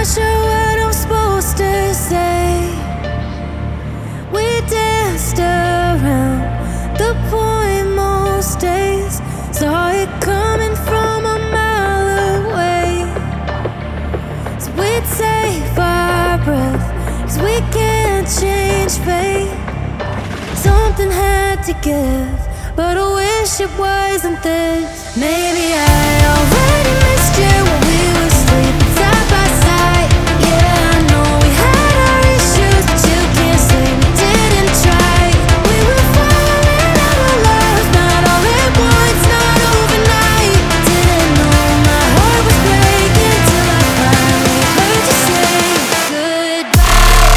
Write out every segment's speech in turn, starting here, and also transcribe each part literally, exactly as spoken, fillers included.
sure what I'm supposed to say. We danced around the point most days, saw it coming from a mile away. So we'd save our breath, 'cause we can't change fate. Something had to give, but I wish it wasn't this. Maybe I already missed you when we were sleeping side by side. Yeah, I know we had our issues, but you can't say we didn't try. We were falling out of love, not all at once, not overnight. Didn't know my heart was breaking till I finally heard you say goodbye.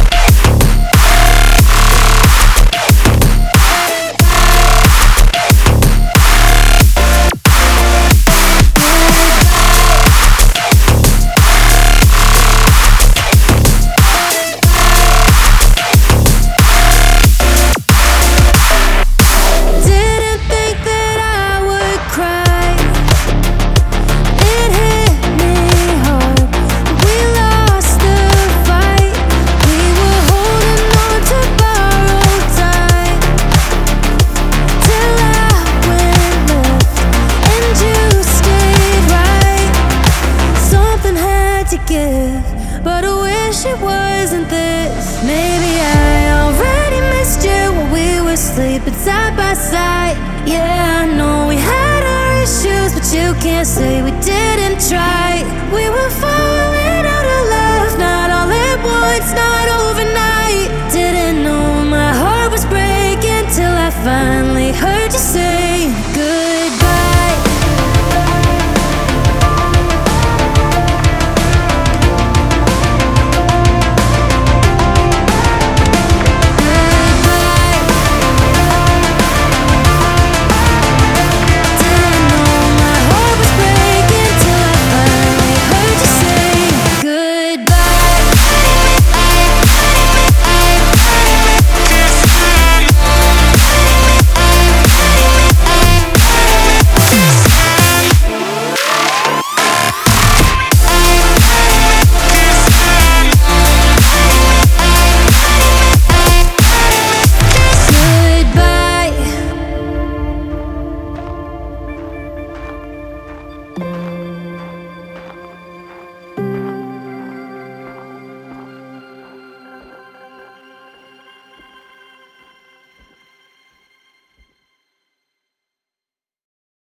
Didn't think that I would cry. It hit me hard. We lost the fight. We were holding on to borrowed time till I went left and you stayed right. Something had to give, but I wish it wasn't this. Maybe I already missed you when we were sleeping side by side. Yeah, I know we had our issues, but you can't say we didn't try.